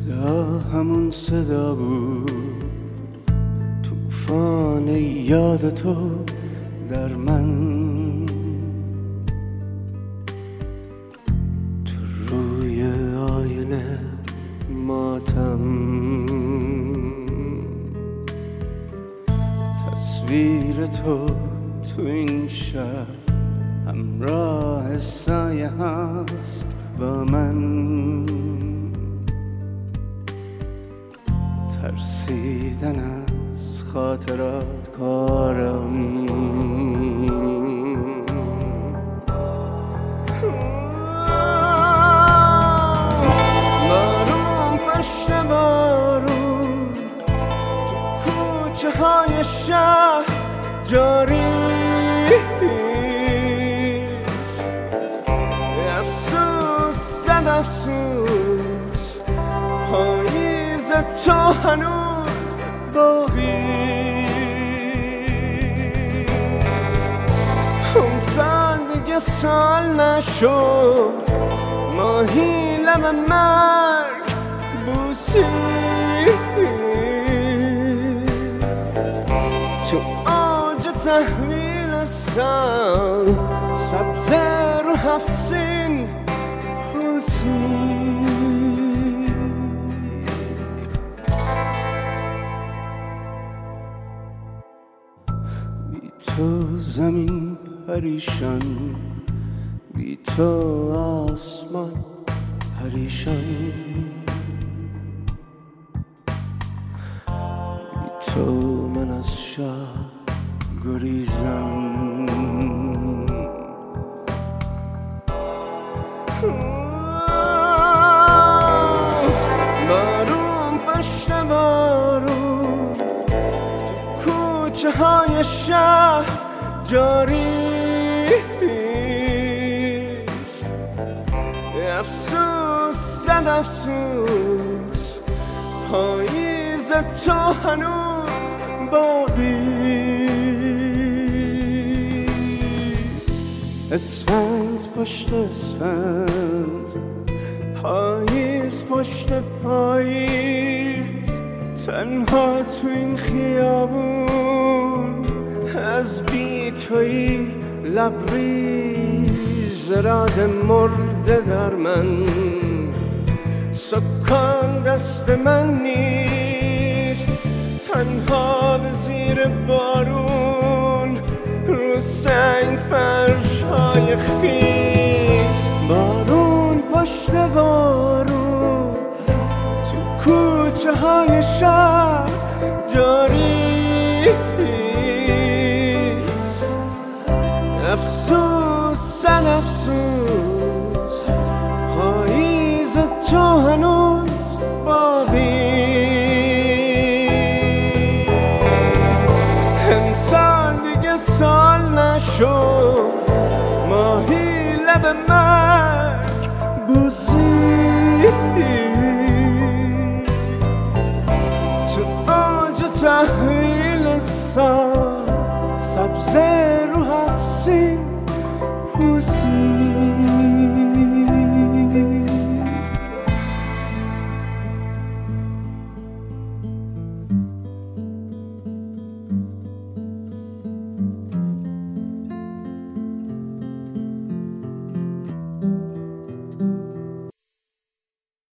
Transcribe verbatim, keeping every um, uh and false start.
صدا همون صدا بود، طوفان یاد تو در من، تو روی آینه ماتم، تصویر تو تو این شهر همراه سایه هست با من، ترسیدن از خاطرات کارم، بارون پشت بارون تو کوچه های شهر جاری، افسوس زد افسوس، پاییز تو هنوز باقی، اون سال دیگه سال نشد، ماهی لب مرگ بوسی، تو آج تحویل سال سبز رو هفسین پوسی، بی تو زمین پریشان، بی تو آسمان پریشان، بی تو من از شهر گریزم، بارون پشت بارون تو کوچه های شهر جاری، افسوس زد افسوس، پاییز تو هنوز باقی، اسفند پشت اسفند، پاییز پشت پاییز، تنها تو این خیابون از بی تویی لبریز، راد مرده در من، سکان دست من نیست، تنها به زیر بارون رو سنگ فرش های خیز، بارون پشت بارون تو کوچه های شهر جاری، افسوس زد افسوس، پاییز تو هنوز